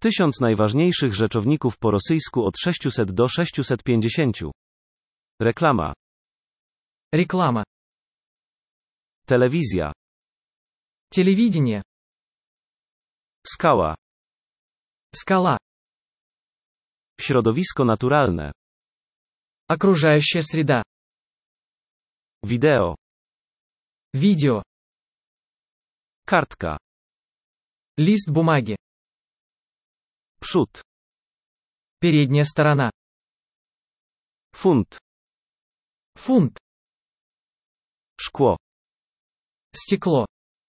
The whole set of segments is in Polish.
1000 najważniejszych rzeczowników po rosyjsku od 600 do 650. Reklama. Реклама. Telewizja. Телевидение. Skała. Скала. Środowisko naturalne. Окружающая среда. Wideo. Видео. Kartka. Лист бумаги. Przód. Передняя сторона. Funt. Фунт. Szkło. Стекло.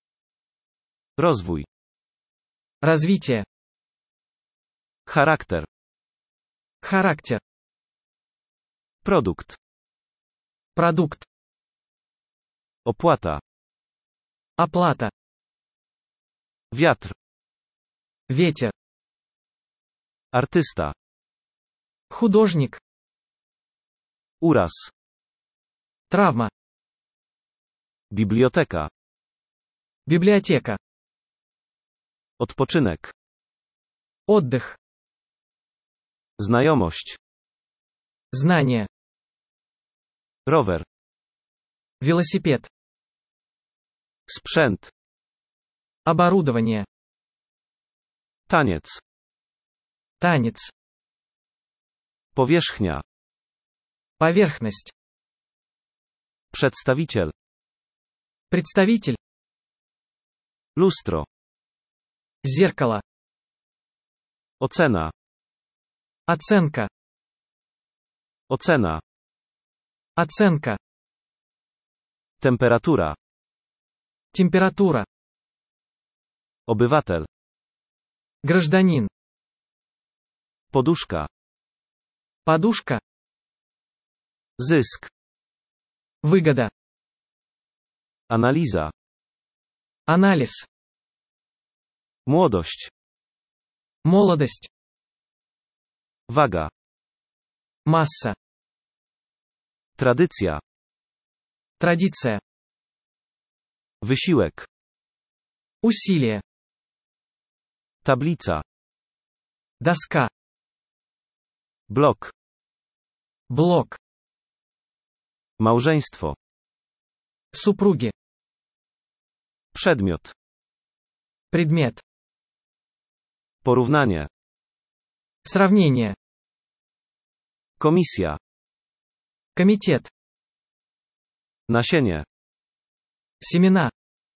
Rozwój. Развитие. Charakter. Характер. Produkt. Продукт. Opłata. Оплата. Wiatr. Ветер. Artysta. Художник. Uraz. Травма. Biblioteka. Библиотека. Odpoczynek. Отдых. Znajomość. Знание. Rower. Велосипед. Sprzęt. Оборудование. Taniec. Танец. Powierzchnia. Поверхность. Przedstawiciel. Представитель. Lustro. Зеркало. Ocena. Оценка. Ocena. Оценка. Temperatura. Температура. Obywatel. Гражданин. Poduszka. Подушка. Zysk. Выгода. Analiza. Анализ. Młodość. Молодость. Waga. Масса. Tradycja. Традиция. Wysiłek. Усилие. Tablica. Доска. Blok. Блок. Małżeństwo. Супруги. Przedmiot. Предмет. Porównanie. Сравнение. Komisja. Комитет. Nasienie. Семена.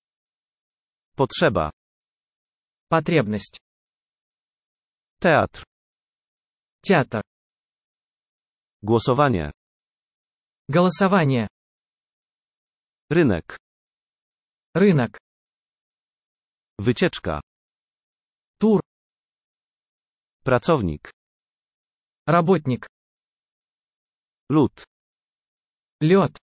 Potrzeba. Потребность. Teatr. Театр. Głosowanie. Голосование. Rynek. Рынок. Wycieczka. Тур. Pracownik. Работник. Lód. Лед.